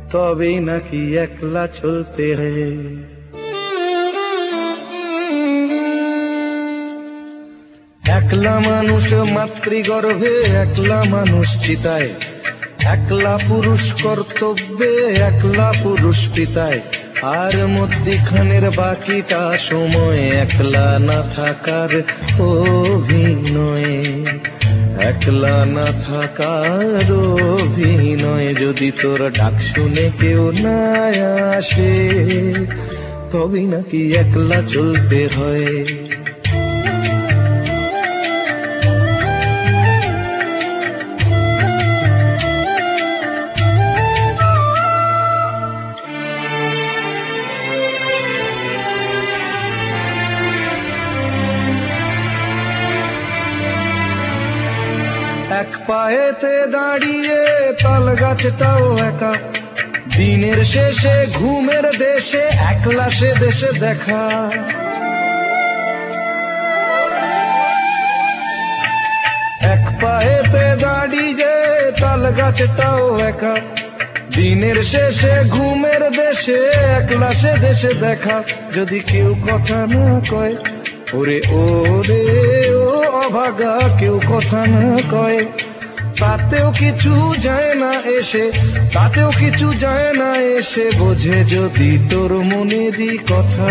তবেই নাকি একলা চলতে হয়। একলা মানুষ মাতৃগর্ভে, একলা মানুষ চিতায়, একলা পুরুষ কর্তব্যে, একলা পুরুষ পিতায়, আর মধ্যিখানের বাকিটা সময় একলা না থাকার অভিনয়। একলা না থাকার অভিনয়। যদি তোর ডাক শুনে কেউ না আসে, তবে নাকি একলা চলতে হয়। এক পায়েতে দাঁড়িয়ে তাল গাছটাও একা, দিনের শেষে ঘুমের দেশে একলা সে দেশে দেখা। এক পায়েতে দাঁড়িয়ে তাল গাছটাও একা, দিনের শেষে ঘুমের দেশে একলা সে দেশে দেখা। যদি কেউ কথা না কয়, ওরে ওরে ও অভাগা, কেউ কথা না কয়, তাতেও কিছু যায় না এসে, তাতেও কিছু যায় না এসে। বোঝে যদি তোর মনেরই কথা,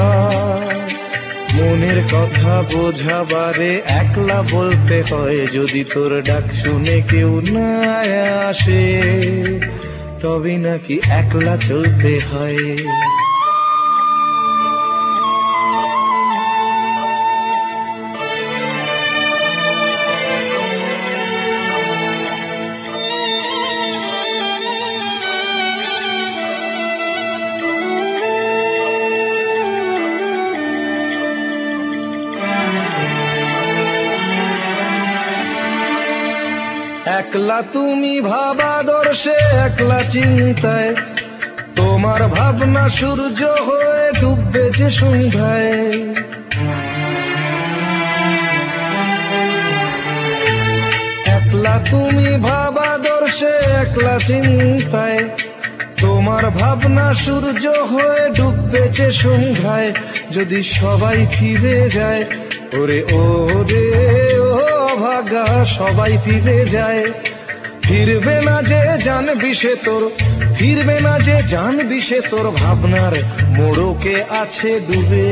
মনের কথা বোঝাবারে একলা বলতে হয়। যদি তোর ডাক শুনে কেউ না আসে, তবে নাকি একলা চলতে হয়। একলা তুমি ভাবাদর্শে, একলা চিন্তায়, তোমার ভাবনা সূর্য হয়ে ডুববে যে সন্ধ্যায়। একলা তুমি ভাবাদর্শে, একলা চিন্তায়, তোমার ভাবনা সূর্য হয়ে ডুববে যে সন্ধ্যায়। যদি সবাই ফিরে যায়, ওরে ওরে ও অভাগা, সবাই ফিরে যায়, ফিরবে না যে জানবি সে তোর, ফিরবে না যে জানবি সে তোর ভাবনার মোড়কে আছে ডুবে।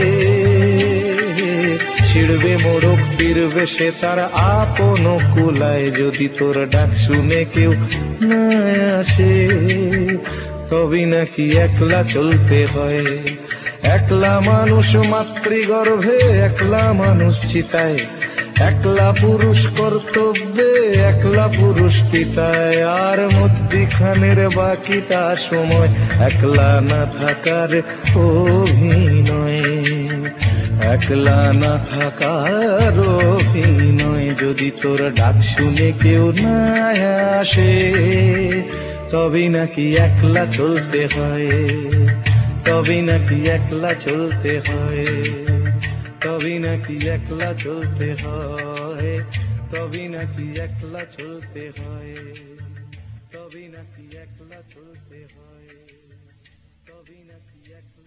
ছিড়বে মোড়ক, ফিরবে সে তার আপন কুলায়। যদি তোর ডাক শুনে কেউ না আসে, তবে নাকি একলা চলতে হয়। একলা মানুষ মাতৃগর্ভে, একলা মানুষ চিতায়, একলা পুরুষ কর্তব্যে, একলা পুরুষ পিতায়, আর মধ্যিখানের বাকিটা সময় একলা না থাকার অভিনয়। একলা না থাকার অভিনয়। যদি তোর ডাক শুনে কেউ না আসে, তবে নাকি একলা চলতে হয়। তবে নাকি একলা চলতে হয়। তবে নাকি একলা চলতে হয়। তবে নাকি একলা চলতে হয়। তবে নাকি একলা চলতে হয়। তবে নাকি একলা